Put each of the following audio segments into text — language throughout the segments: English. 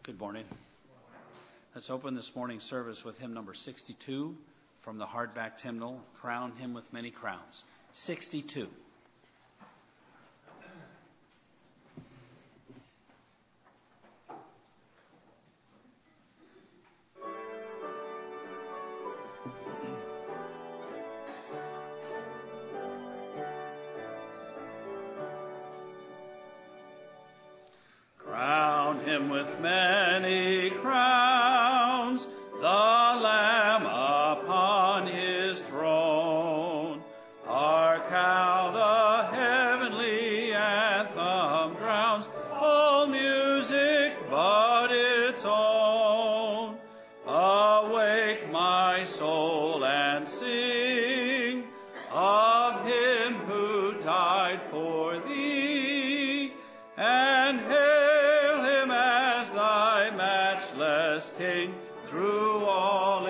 Good morning. Let's open this morning's service with hymn number 62 from the hardback hymnal, Crown Him with Many Crowns. 62. Crown him with many crowns, the Lamb upon his throne. Hark how the heavenly anthem drowns all music but its own. Awake, my soul, and sing of him who died for thee, and hail him as thy matchless King through all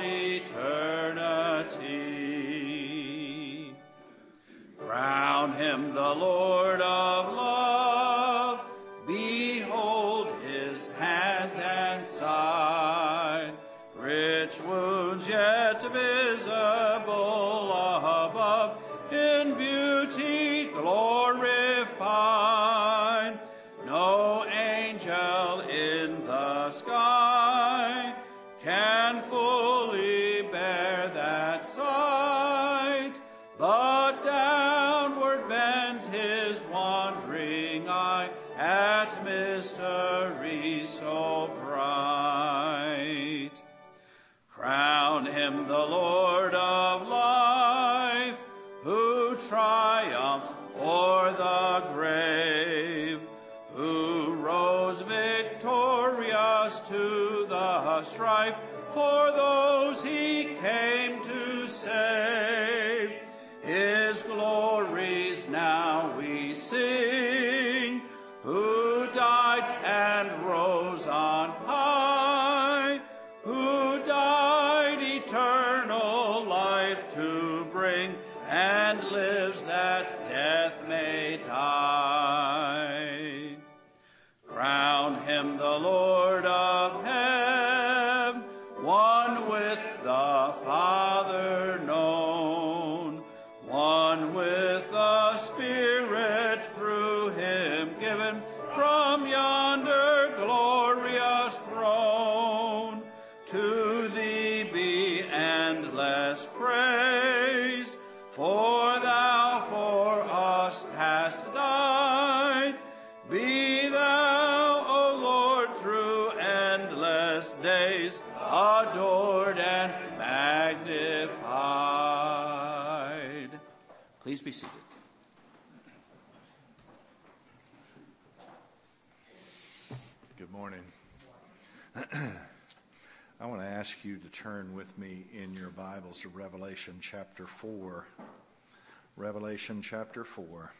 eternity. Crown him the Lord of love, behold his hands and side, rich wounds yet visible above, in beauty glorified. No angel in the sky can fully bear that sight, but downward bends his wandering eye at mystery so bright. Crown him the Lord of life, who triumphs o'er the grave, who rose victorious to the strife for those he came to save. His glories now we sing, who died and rose on high, who died eternal life to bring, and lives that death may die. Crown him the Lord of heaven, one with the Father known, one with the Spirit through him given, from yonder glorious throne. To thee be endless praise, for thou for us hast died. Be thou, O Lord, through endless days adored and magnified. Please be seated. Good morning. I want to ask you to turn with me in your Bibles to Revelation chapter 4. Revelation chapter 4.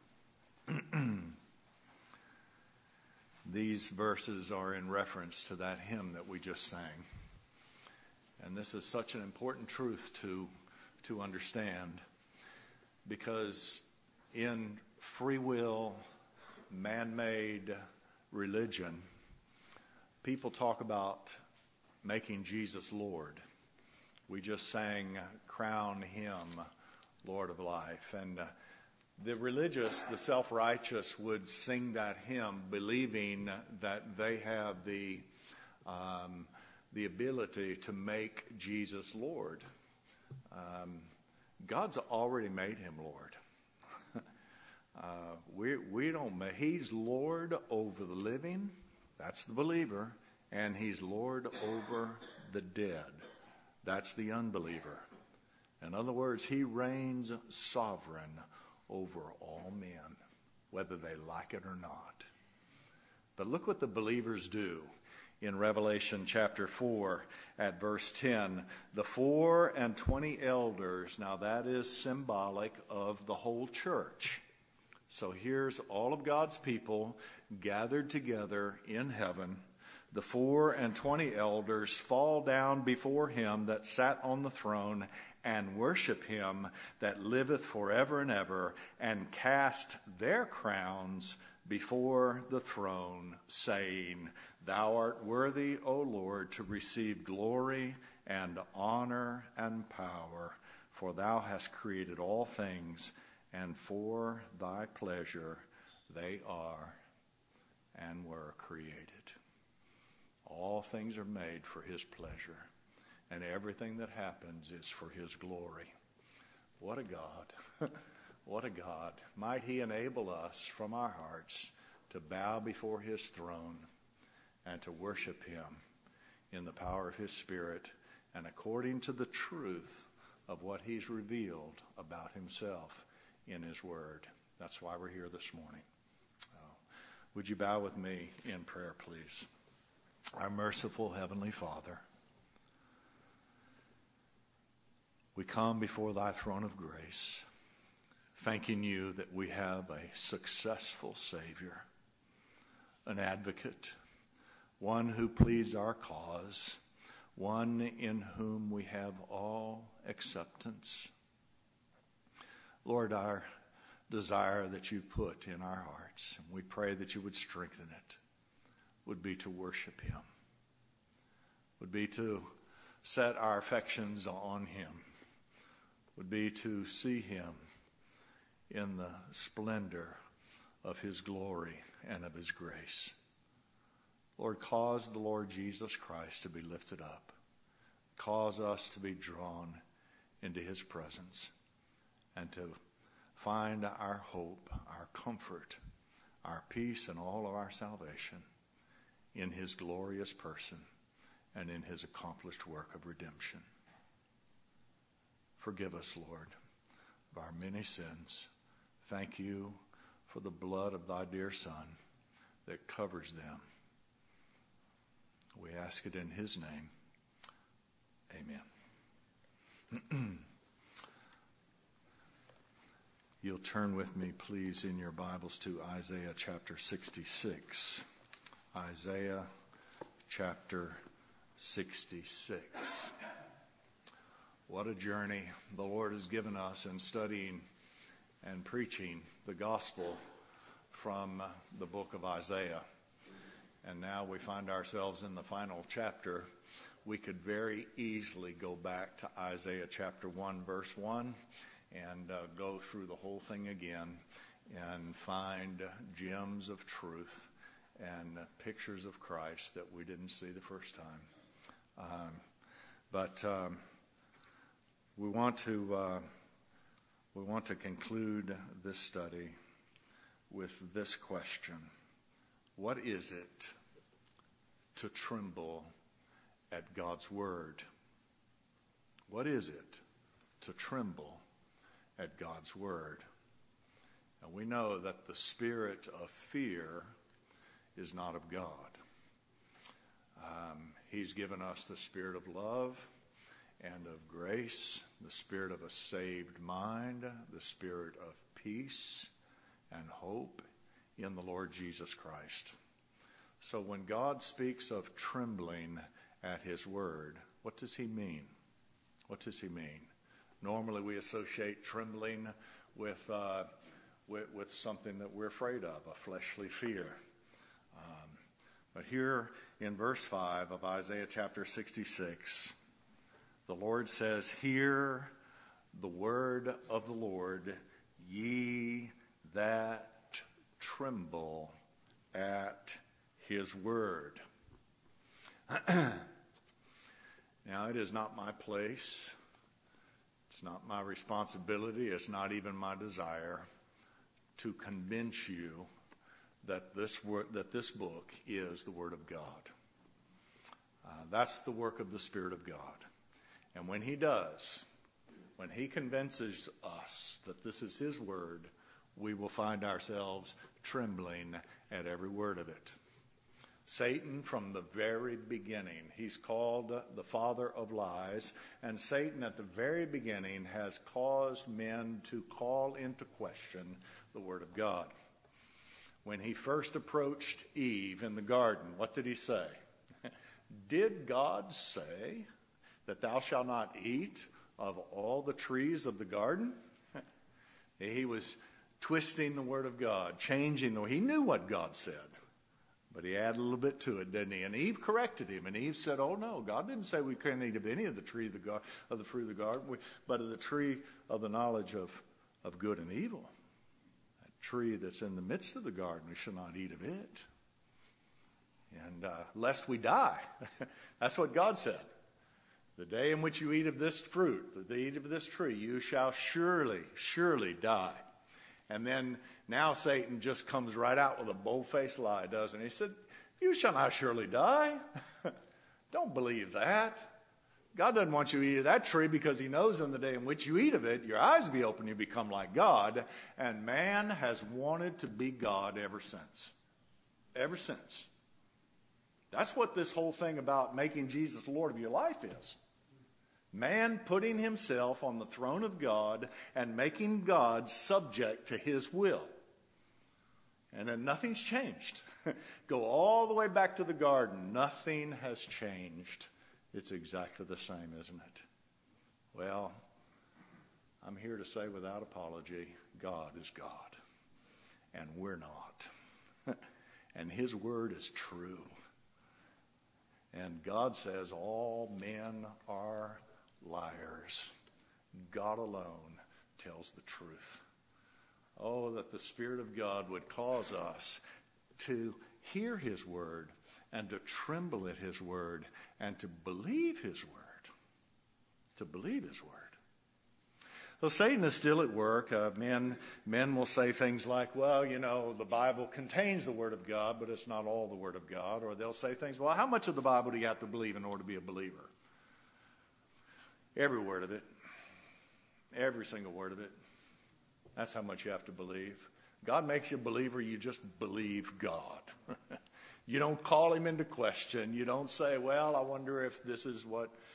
These verses are in reference to that hymn that we just sang. And this is such an important truth to understand, because in free will, man-made religion, people talk about making Jesus Lord. We just sang, Crown Him Lord of Life. And the religious, the self-righteous would sing that hymn believing that they have the ability to make Jesus Lord. God's already made him Lord. We don't make, he's Lord over the living, that's the believer, and he's Lord over the dead, that's the unbeliever. In other words, he reigns sovereign over all men, whether they like it or not. But look what the believers do in Revelation chapter 4 at verse 10. The 24 elders, now that is symbolic of the whole church. So here's all of God's people gathered together in heaven. The 24 elders fall down before him that sat on the throne and worship him that liveth forever and ever, and cast their crowns before the throne, saying, Thou art worthy, O Lord, to receive glory and honor and power, for thou hast created all things, and for thy pleasure they are and were created. All things are made for his pleasure, and everything that happens is for his glory. What a God. What a God. Might he enable us from our hearts to bow before his throne and to worship him in the power of his Spirit and according to the truth of what he's revealed about himself in his word. That's why we're here this morning. Would you bow with me in prayer, please? Our merciful Heavenly Father, we come before thy throne of grace, thanking you that we have a successful Savior, an advocate, one who pleads our cause, one in whom we have all acceptance. Lord, our desire that you put in our hearts, and we pray that you would strengthen it, would be to worship him, would be to set our affections on him, would be to see him in the splendor of his glory and of his grace. Lord, cause the Lord Jesus Christ to be lifted up. Cause us to be drawn into his presence and to find our hope, our comfort, our peace, and all of our salvation in his glorious person and in his accomplished work of redemption. Forgive us, Lord, of our many sins. Thank you for the blood of thy dear Son that covers them. We ask it in his name. Amen. You'll turn with me, please, in your Bibles to Isaiah chapter 66. Isaiah chapter 66. What a journey the Lord has given us in studying and preaching the gospel from the book of Isaiah. And now we find ourselves in the final chapter. We could very easily go back to Isaiah chapter 1, verse 1, and go through the whole thing again and find gems of truth and pictures of Christ that we didn't see the first time. But we want to conclude this study with this question. What is it to tremble at God's word? What is it to tremble at God's word? And we know that the spirit of fear is not of God. He's given us the spirit of love and of grace, the spirit of a saved mind, the spirit of peace and hope in the Lord Jesus Christ. So when God speaks of trembling at his word, what does he mean? What does he mean? Normally we associate trembling with something that we're afraid of, a fleshly fear. But here in verse 5 of Isaiah chapter 66, the Lord says, Hear the word of the Lord, ye that tremble at his word. Now, it is not my place. It's not my responsibility. It's not even my desire to convince you that this book is the Word of God. That's the work of the Spirit of God. And when he does, when he convinces us that this is his word, we will find ourselves trembling at every word of it. Satan, from the very beginning, he's called the father of lies, and Satan at the very beginning has caused men to call into question the Word of God. When he first approached Eve in the garden, what did he say? Did God say that thou shalt not eat of all the trees of the garden? He was twisting the Word of God, changing the Word. He knew what God said, but he added a little bit to it, didn't he? And Eve corrected him, and Eve said, oh, no, God didn't say we couldn't eat of any of the tree of the fruit of the garden, but of the tree of the knowledge of good and evil. That tree that's in the midst of the garden, we shall not eat of it. And lest we die. That's what God said. The day in which you eat of this fruit, the eat of this tree, you shall surely, surely die. And then now Satan just comes right out with a bold-faced lie, doesn't he? He said, you shall not surely die. Don't believe that. God doesn't want you to eat of that tree because he knows in the day in which you eat of it, your eyes will be open, you become like God. And man has wanted to be God ever since. Ever since. That's what this whole thing about making Jesus Lord of your life is. Man putting himself on the throne of God and making God subject to his will. And then nothing's changed. Go all the way back to the garden. Nothing has changed. It's exactly the same, isn't it? Well, I'm here to say without apology, God is God. And we're not. And his word is true. And God says all men are liars. God alone tells the truth. Oh, that the Spirit of God would cause us to hear his word and to tremble at his word and to believe his word. To believe his word. So Satan is still at work. Men will say things like, well, you know, the Bible contains the Word of God, but it's not all the Word of God. Or they'll say things, well, how much of the Bible do you have to believe in order to be a believer? Every word of it. Every single word of it. That's how much you have to believe. God makes you a believer, you just believe God. You don't call him into question. You don't say, well, I wonder if this is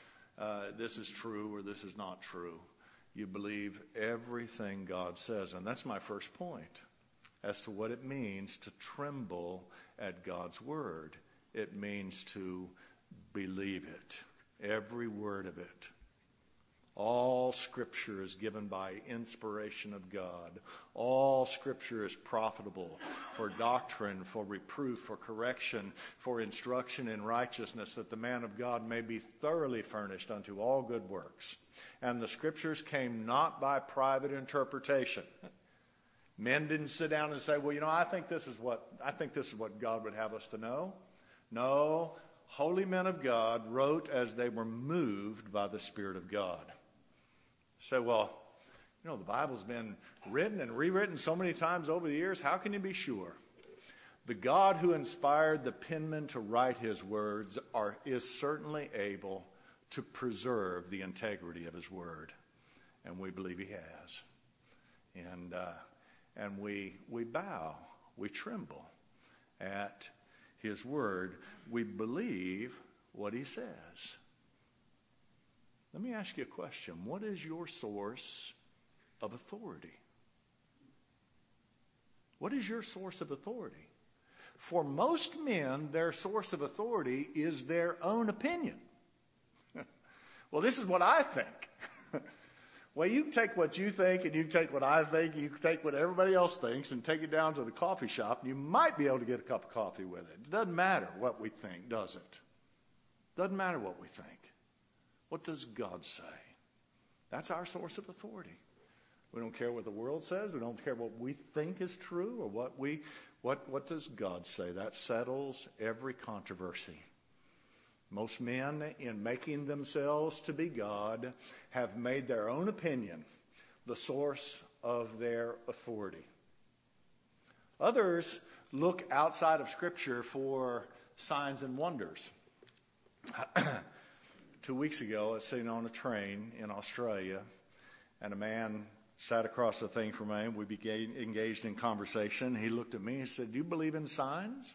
true or this is not true. You believe everything God says. And that's my first point as to what it means to tremble at God's word. It means to believe it, every word of it. All Scripture is given by inspiration of God. All Scripture is profitable for doctrine, for reproof, for correction, for instruction in righteousness, that the man of God may be thoroughly furnished unto all good works. And the Scriptures came not by private interpretation. Men didn't sit down and say, well, you know, I think this is what God would have us to know. No, holy men of God wrote as they were moved by the Spirit of God. Say, well, you know, the Bible's been written and rewritten so many times over the years. How can you be sure? The God who inspired the penman to write his words is certainly able to preserve the integrity of his word. And we believe he has. And we bow, we tremble at his word. We believe what he says. Let me ask you a question. What is your source of authority? What is your source of authority? For most men, their source of authority is their own opinion. Well, this is what I think. Well, you can take what you think and you can take what I think, you can take what everybody else thinks and take it down to the coffee shop and you might be able to get a cup of coffee with it. It doesn't matter what we think, does it? Doesn't matter what we think. What does God say? That's our source of authority. We don't care what the world says. We don't care what we think is true or what does God say? That settles every controversy. Most men, in making themselves to be God, have made their own opinion the source of their authority. Others look outside of Scripture for signs and wonders. 2 weeks ago, I was sitting on a train in Australia, and a man sat across the thing from me. We became engaged in conversation. He looked at me and said, do you believe in signs?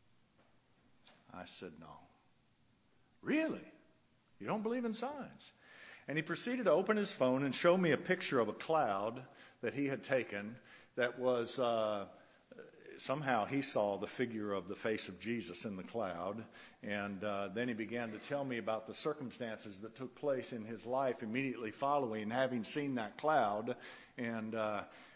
I said, no. Really? You don't believe in signs? And he proceeded to open his phone and show me a picture of a cloud that he had taken that was, somehow he saw the figure of the face of Jesus in the cloud. And then he began to tell me about the circumstances that took place in his life immediately following having seen that cloud. And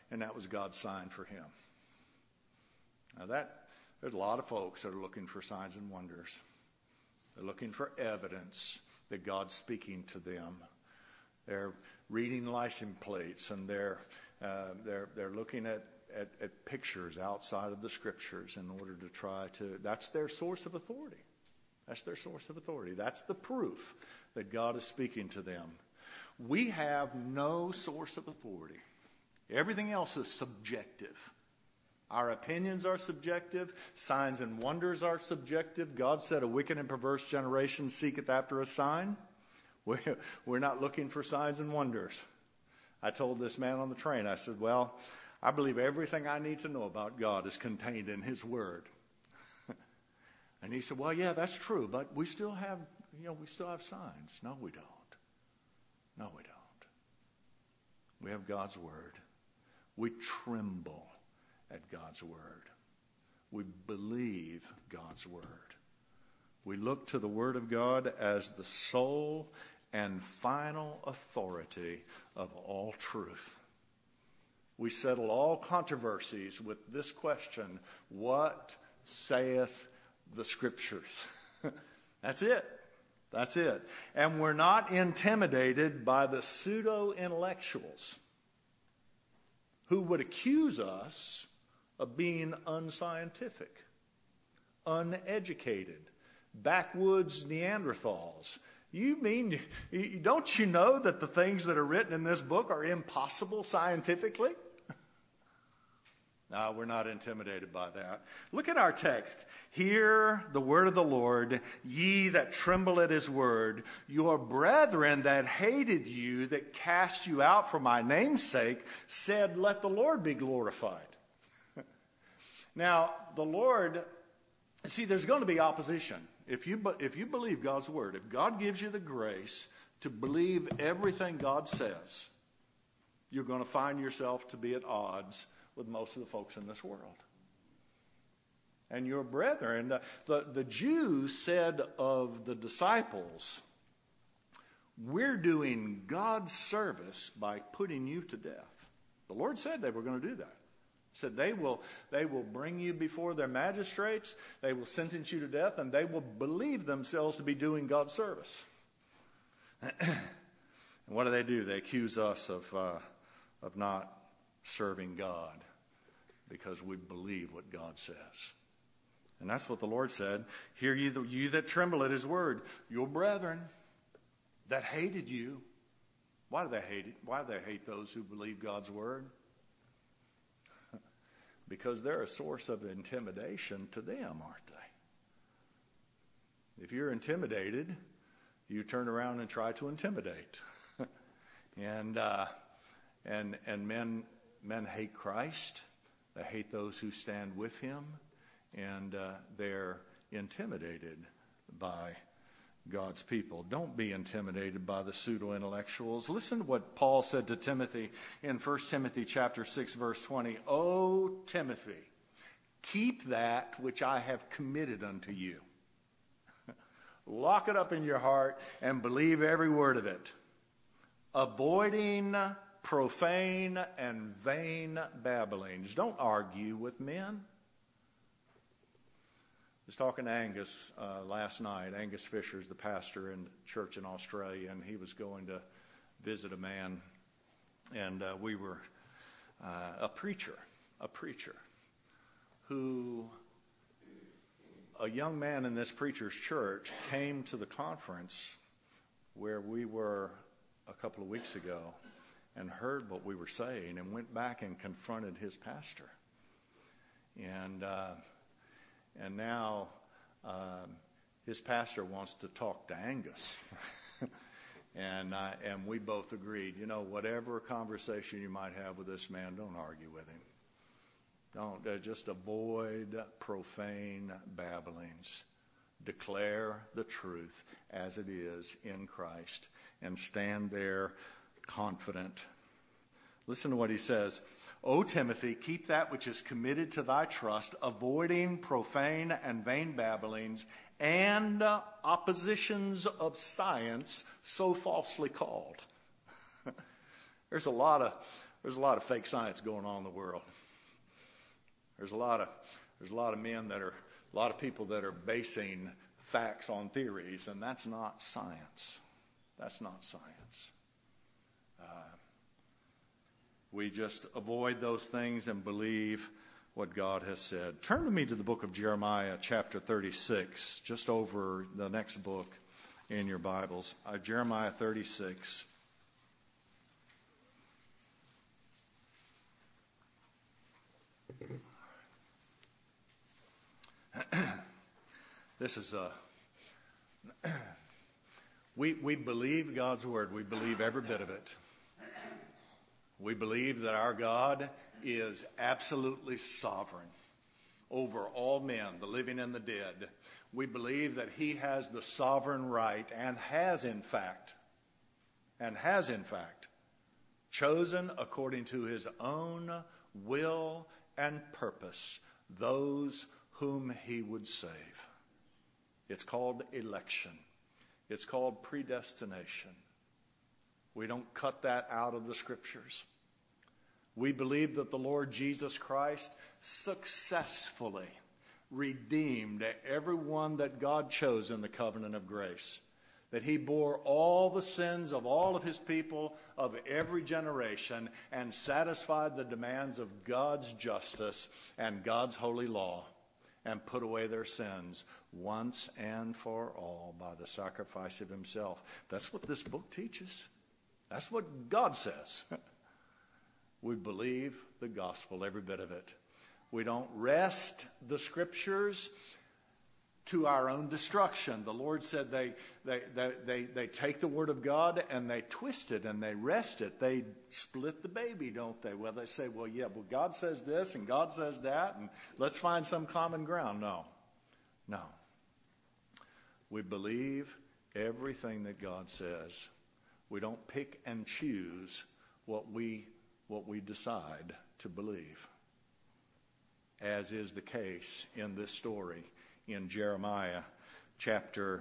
and that was God's sign for him. Now there's a lot of folks that are looking for signs and wonders. They're looking for evidence that God's speaking to them. They're reading license plates, and they're looking at pictures outside of the Scriptures in order to try to. That's their source of authority. That's their source of authority. That's the proof that God is speaking to them. We have no source of authority. Everything else is subjective. Our opinions are subjective. Signs and wonders are subjective. God said, a wicked and perverse generation seeketh after a sign. We're not looking for signs and wonders. I told this man on the train, I said, well, I believe everything I need to know about God is contained in His Word. And he said, well, yeah, that's true, but we still have signs. No, we don't. No, we don't. We have God's Word. We tremble at God's Word. We believe God's Word. We look to the Word of God as the sole and final authority of all truth. We settle all controversies with this question: what saith the Scriptures? That's it. That's it. And we're not intimidated by the pseudo-intellectuals who would accuse us of being unscientific, uneducated, backwoods Neanderthals. Don't you know that the things that are written in this book are impossible scientifically? No, we're not intimidated by that. Look at our text. Hear the word of the Lord, ye that tremble at his word. Your brethren that hated you, that cast you out for my name's sake, said, let the Lord be glorified. Now, the Lord, see, there's going to be opposition. If you believe God's word, if God gives you the grace to believe everything God says, you're going to find yourself to be at odds with most of the folks in this world. And your brethren, the Jews said of the disciples, we're doing God's service by putting you to death. The Lord said they were going to do that. He said they will bring you before their magistrates, they will sentence you to death, and they will believe themselves to be doing God's service. And what do? They accuse us of not serving God because we believe what God says. And that's what the Lord said. Hear ye, you that tremble at his word, your brethren that hated you. Why do they hate it? Why do they hate those who believe God's word? Because they're a source of intimidation to them, aren't they? If you're intimidated, you turn around and try to intimidate. And men hate Christ. They hate those who stand with him. And they're intimidated by God's people. Don't be intimidated by the pseudo-intellectuals. Listen to what Paul said to Timothy in 1 Timothy chapter 6, verse 20. O Timothy, keep that which I have committed unto you. Lock it up in your heart and believe every word of it. Avoiding profane and vain babblings. Don't argue with men. I was talking to Angus last night. Angus Fisher is the pastor in church in Australia, and he was going to visit a man, and we were a preacher who, a young man in this preacher's church came to the conference where we were a couple of weeks ago and heard what we were saying and went back and confronted his pastor. And now his pastor wants to talk to Angus. and we both agreed, whatever conversation you might have with this man, don't argue with him. Don't just avoid profane babblings. Declare the truth as it is in Christ and stand there confident. Listen to what he says. O Timothy, keep that which is committed to thy trust, avoiding profane and vain babblings and oppositions of science so falsely called. There's a lot There's a lot of fake science going on in the world. There's a lot of men that are, a lot of people that are basing facts on theories, and that's not science. That's not science. We just avoid those things and believe what God has said. Turn with me to the book of Jeremiah, chapter 36, just over the next book in your Bibles. Jeremiah 36. This is we believe God's word. We believe every bit of it. We believe that our God is absolutely sovereign over all men, the living and the dead. We believe that he has the sovereign right and has in fact chosen according to his own will and purpose those whom he would save. It's called election. It's called predestination. We don't cut that out of the scriptures. We believe that the Lord Jesus Christ successfully redeemed everyone that God chose in the covenant of grace. That he bore all the sins of all of his people of every generation and satisfied the demands of God's justice and God's holy law and put away their sins once and for all by the sacrifice of himself. That's what this book teaches. That's what God says. We believe the gospel, every bit of it. We don't wrest the scriptures to our own destruction. The Lord said they take the word of God and they twist it and they wrest it. They split the baby, don't they? Well, they say, well, God says this and God says that, and let's find some common ground. No. We believe everything that God says. We don't pick and choose what we decide to believe, as is the case in this story in Jeremiah chapter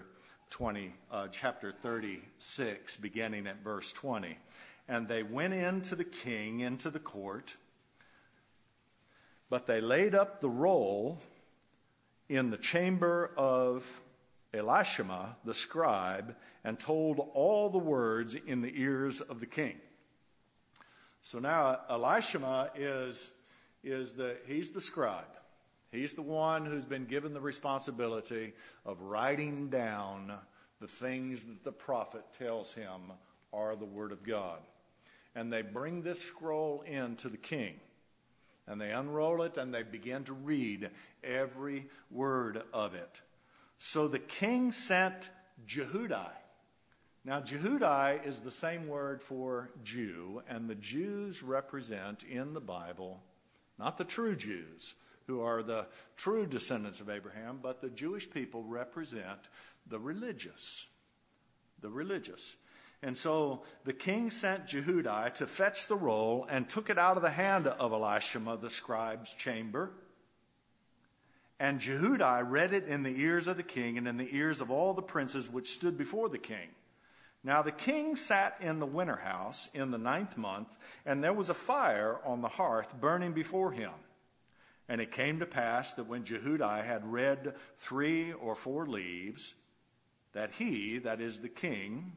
36, beginning at verse 20. And they went into the king, into the court, but they laid up the roll in the chamber of Elishama the scribe, and told all the words in the ears of the king. So now Elishama he's the scribe. He's the one who's been given the responsibility of writing down the things that the prophet tells him are the word of God. And they bring this scroll in to the king. And they unroll it and they begin to read every word of it. So the king sent Jehudi. Now, Jehudi is the same word for Jew, and the Jews represent in the Bible, not the true Jews, who are the true descendants of Abraham, but the Jewish people represent the religious. The religious. And so the king sent Jehudi to fetch the roll and took it out of the hand of Elishama, the scribe's chamber. And Jehudi read it in the ears of the king and in the ears of all the princes which stood before the king. Now the king sat in the winter house in the 9th month, and there was a fire on the hearth burning before him. And it came to pass that when Jehudi had read 3 or 4 leaves, that he, that is the king,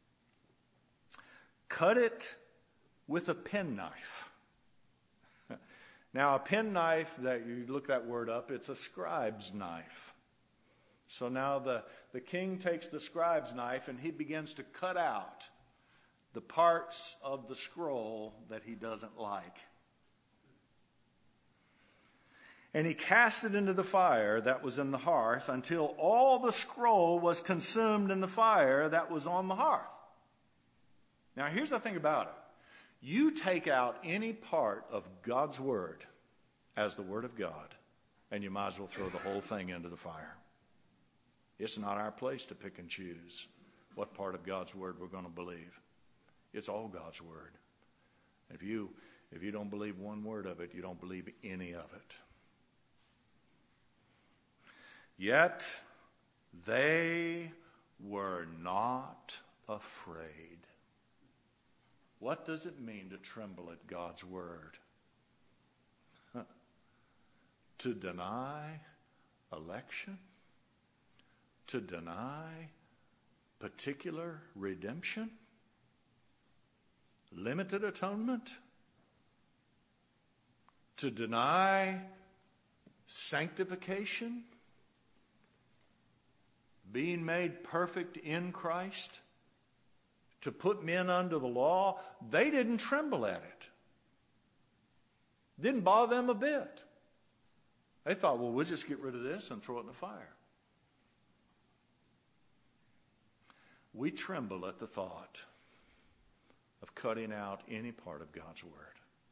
cut it with a penknife. Now, a penknife, that you look that word up, it's a scribe's knife. So now the king takes the scribe's knife and he begins to cut out the parts of the scroll that he doesn't like. And he cast it into the fire that was in the hearth until all the scroll was consumed in the fire that was on the hearth. Now, here's the thing about it. You take out any part of God's word as the word of God, and you might as well throw the whole thing into the fire. It's not our place to pick and choose what part of God's word we're going to believe. It's all God's word. If you don't believe one word of it, you don't believe any of it. Yet they were not afraid. What does it mean to tremble at God's word? To deny election? To deny particular redemption? Limited atonement? To deny sanctification? Being made perfect in Christ? To put men under the law? They didn't tremble at it. Didn't bother them a bit. They thought, well, we'll just get rid of this and throw it in the fire. We tremble at the thought of cutting out any part of God's word.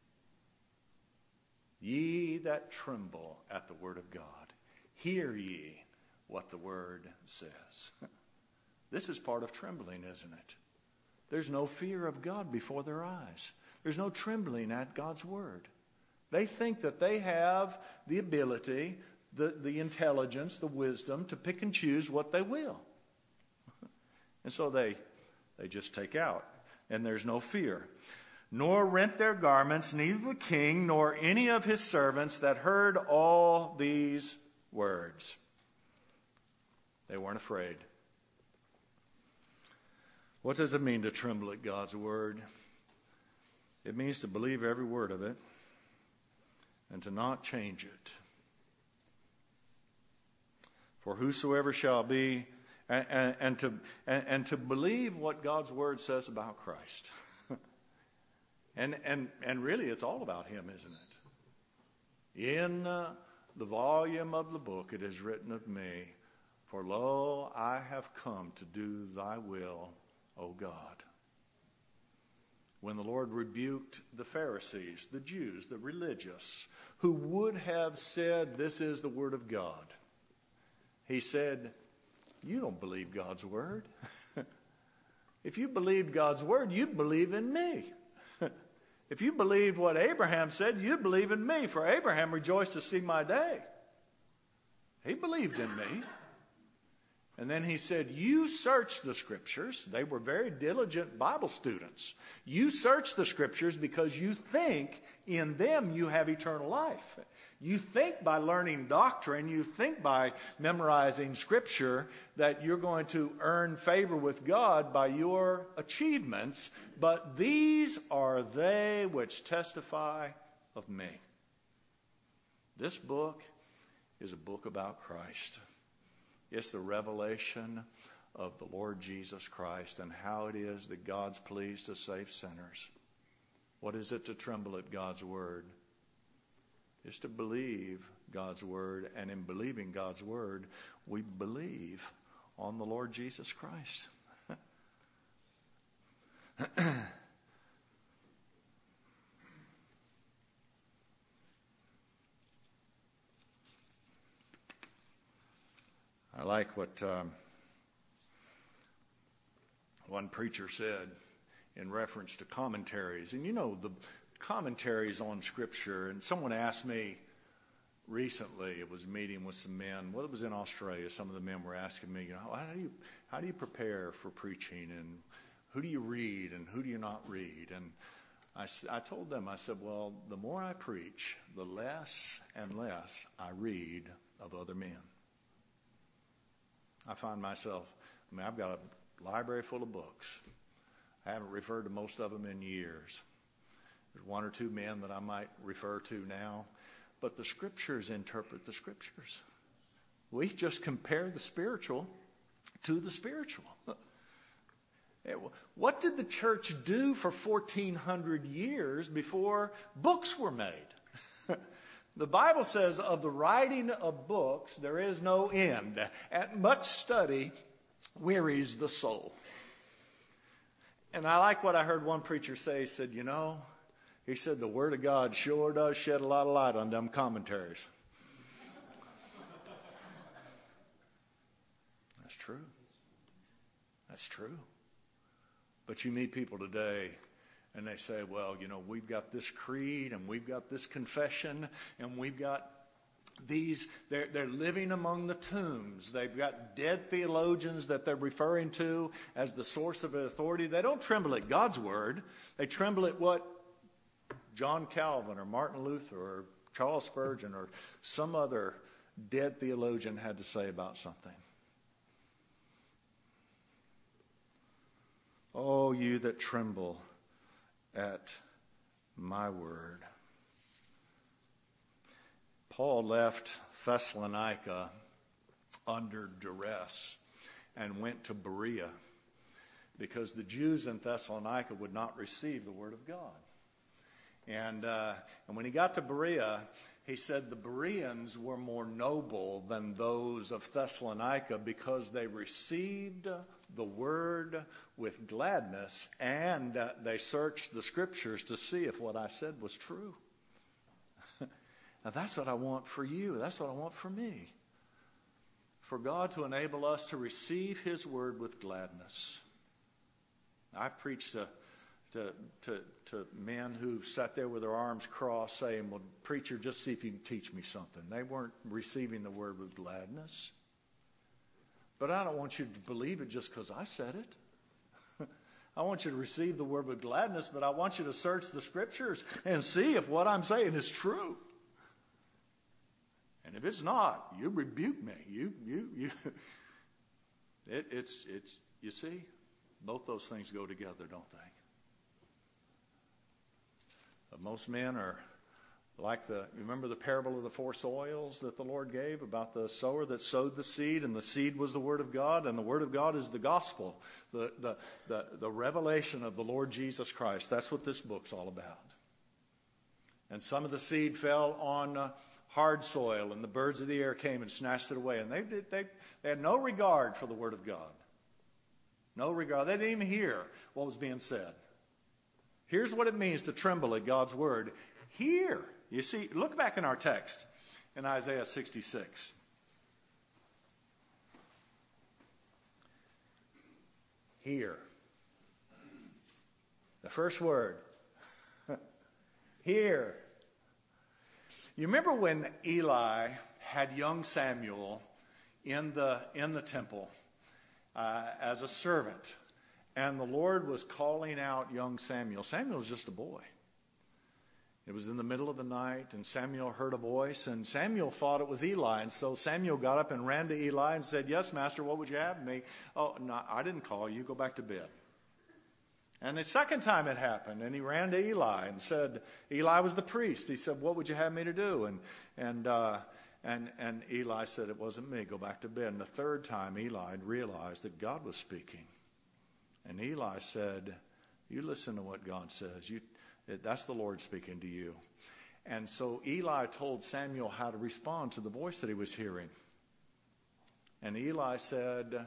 Ye that tremble at the word of God, hear ye what the word says. This is part of trembling, isn't it? There's no fear of God before their eyes. There's no trembling at God's word. They think that they have the ability, the intelligence, the wisdom to pick and choose what they will. And so they just take out. And there's no fear. Nor rent their garments, neither the king nor any of his servants that heard all these words. They weren't afraid. What does it mean to tremble at God's word? It means to believe every word of it and to not change it. For whosoever shall be, and to believe what God's word says about Christ. and really it's all about him, isn't it? In the volume of the book it is written of me, for lo, I have come to do thy will, O God. When the Lord rebuked the Pharisees, the Jews, the religious, who would have said, this is the word of God, he said, you don't believe God's word. If you believed God's word, you'd believe in me. If you believed what Abraham said, you'd believe in me, for Abraham rejoiced to see my day. He believed in me. And then he said, you search the scriptures. They were very diligent Bible students. You search the scriptures because you think in them you have eternal life. You think by learning doctrine, you think by memorizing scripture that you're going to earn favor with God by your achievements. But these are they which testify of me. This book is a book about Christ. It's the revelation of the Lord Jesus Christ and how it is that God's pleased to save sinners. What is it to tremble at God's word? It's to believe God's word, and in believing God's word, we believe on the Lord Jesus Christ. I like what one preacher said in reference to commentaries. And you know, the commentaries on Scripture, and someone asked me recently, it was a meeting with some men, well, it was in Australia, some of the men were asking me, you know, how do you prepare for preaching, and who do you read, and who do you not read? And I told them, I said, well, the more I preach, the less and less I read of other men. I find myself, I've got a library full of books. I haven't referred to most of them in years. There's one or two men that I might refer to now. But the Scriptures interpret the Scriptures. We just compare the spiritual to the spiritual. What did the church do for 1,400 years before books were made? The Bible says of the writing of books, there is no end. And much study wearies the soul. And I like what I heard one preacher say. He said, you know, he said, the Word of God sure does shed a lot of light on them commentaries. That's true. That's true. But you meet people today, and they say, well, you know, we've got this creed, and we've got this confession, and we've got these, they're living among the tombs. They've got dead theologians that they're referring to as the source of authority. They don't tremble at God's word. They tremble at what John Calvin or Martin Luther or Charles Spurgeon or some other dead theologian had to say about something. Oh, you that tremble at my word. Paul left Thessalonica under duress and went to Berea because the Jews in Thessalonica would not receive the word of God. And when he got to Berea, he said the Bereans were more noble than those of Thessalonica because they received the word with gladness, and they searched the scriptures to see if what I said was true. Now that's what I want for you. That's what I want for me. For God to enable us to receive his word with gladness. I've preached to men who sat there with their arms crossed saying, well, preacher, just see if you can teach me something. They weren't receiving the word with gladness. But I don't want you to believe it just because I said it. I want you to receive the word with gladness, but I want you to search the scriptures and see if what I'm saying is true. And if it's not, you rebuke me. It's you see, both those things go together, don't they? Most men are like you remember the parable of the 4 soils that the Lord gave about the sower that sowed the seed, and the seed was the word of God, and the word of God is the gospel, the revelation of the Lord Jesus Christ. That's what this book's all about. And some of the seed fell on hard soil, and the birds of the air came and snatched it away, and they had no regard for the word of God. No regard. They didn't even hear what was being said. Here's what it means to tremble at God's word. Hear. You see, look back in our text in Isaiah 66. Hear. The first word. Hear. You remember when Eli had young Samuel in the temple as a servant, and the Lord was calling out young Samuel. Samuel was just a boy. It was in the middle of the night, and Samuel heard a voice, and Samuel thought it was Eli. And so Samuel got up and ran to Eli and said, yes, Master, what would you have me? Oh, no, I didn't call you. Go back to bed. And the second time it happened, and he ran to Eli and said, Eli was the priest. He said, what would you have me to do? And Eli said, it wasn't me. Go back to bed. And the third time, Eli realized that God was speaking. And Eli said, you listen to what God says. That's the Lord speaking to you. And so Eli told Samuel how to respond to the voice that he was hearing. And Eli said,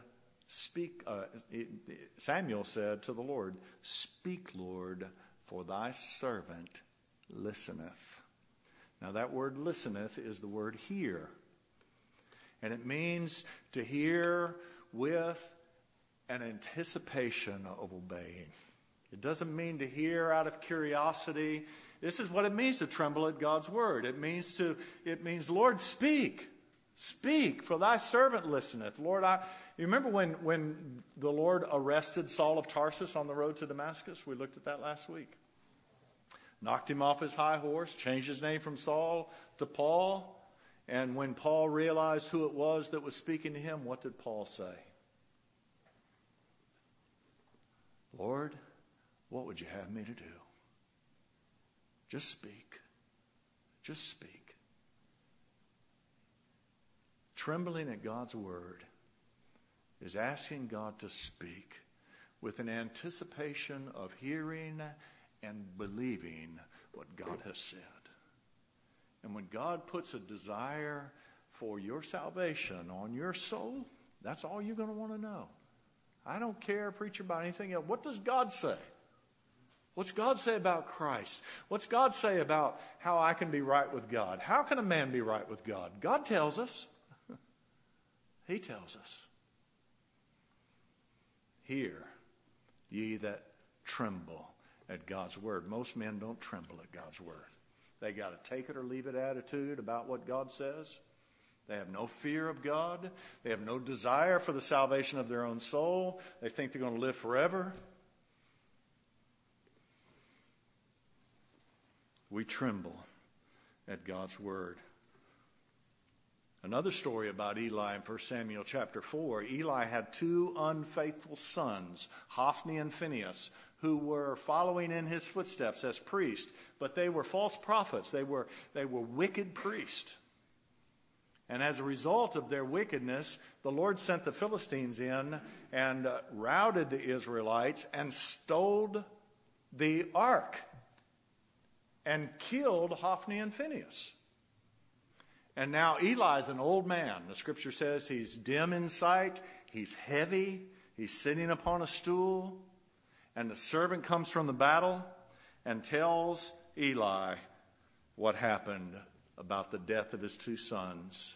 Samuel said to the Lord, speak, Lord, for thy servant listeneth. Now that word listeneth is the word hear. And it means to hear with an anticipation of obeying. It doesn't mean to hear out of curiosity. This is what it means to tremble at God's word. It means, Lord, speak. Speak, for thy servant listeneth. Lord, you remember when the Lord arrested Saul of Tarsus on the road to Damascus? We looked at that last week. Knocked him off his high horse, changed his name from Saul to Paul. And when Paul realized who it was that was speaking to him, what did Paul say? Lord, what would you have me to do? Just speak. Just speak. Trembling at God's word is asking God to speak with an anticipation of hearing and believing what God has said. And when God puts a desire for your salvation on your soul, that's all you're going to want to know. I don't care, preacher, about anything else. What does God say? What's God say about Christ? What's God say about how I can be right with God? How can a man be right with God? God tells us. He tells us. Hear, ye that tremble at God's word. Most men don't tremble at God's word. They got a take it or leave it attitude about what God says. They have no fear of God. They have no desire for the salvation of their own soul. They think they're going to live forever. We tremble at God's word. Another story about Eli in 1 Samuel chapter 4. Eli had two unfaithful sons, Hophni and Phinehas, who were following in his footsteps as priests, but they were false prophets. They were wicked priests. And as a result of their wickedness, the Lord sent the Philistines in and routed the Israelites and stole the ark and killed Hophni and Phinehas. And now Eli's an old man. The scripture says he's dim in sight, he's heavy, he's sitting upon a stool. And the servant comes from the battle and tells Eli what happened about the death of his two sons.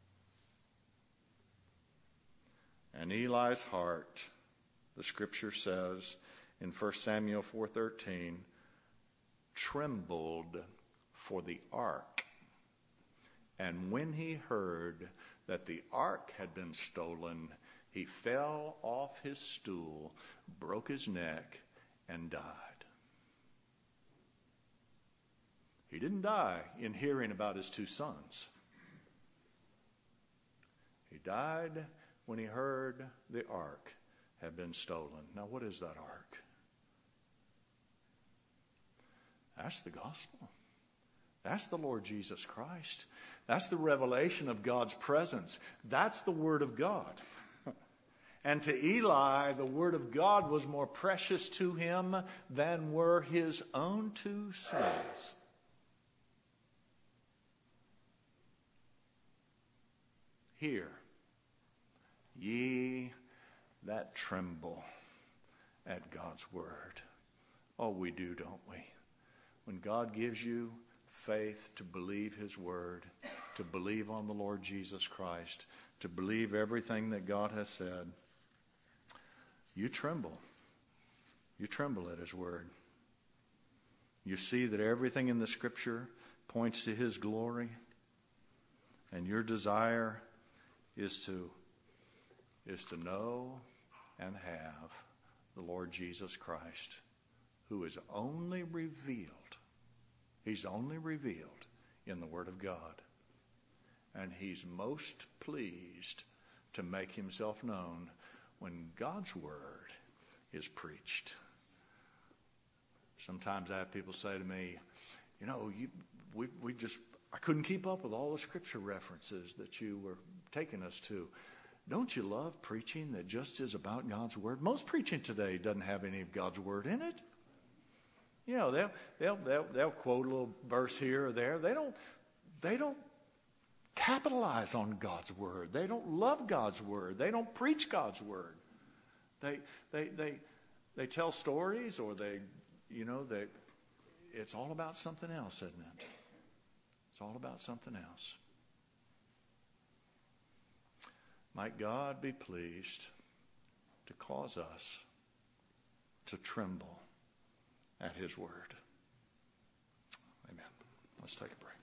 And Eli's heart, the scripture says in 1 Samuel 4:13, trembled for the ark. And when he heard that the ark had been stolen, he fell off his stool, broke his neck, and died. He didn't die in hearing about his two sons. He died when he heard the ark had been stolen. Now, what is that ark? That's the gospel. That's the Lord Jesus Christ. That's the revelation of God's presence. That's the Word of God. And to Eli, the Word of God was more precious to him than were his own two sons. Hear, ye that tremble at God's Word. Oh, we do, don't we? When God gives you faith to believe His Word, to believe on the Lord Jesus Christ, to believe everything that God has said, you tremble. You tremble at His Word. You see that everything in the Scripture points to His glory, and your desire is to know and have the Lord Jesus Christ, who is only revealed. He's only revealed in the Word of God. And He's most pleased to make Himself known when God's Word is preached. Sometimes I have people say to me, I couldn't keep up with all the Scripture references that you were taking us to. Don't you love preaching that just is about God's Word? Most preaching today doesn't have any of God's Word in it. You know, they'll quote a little verse here or there. They don't capitalize on God's Word. They don't love God's Word. They don't preach God's Word. They tell stories, or it's all about something else, isn't it? It's all about something else. Might God be pleased to cause us to tremble at His Word. Amen. Let's take a break.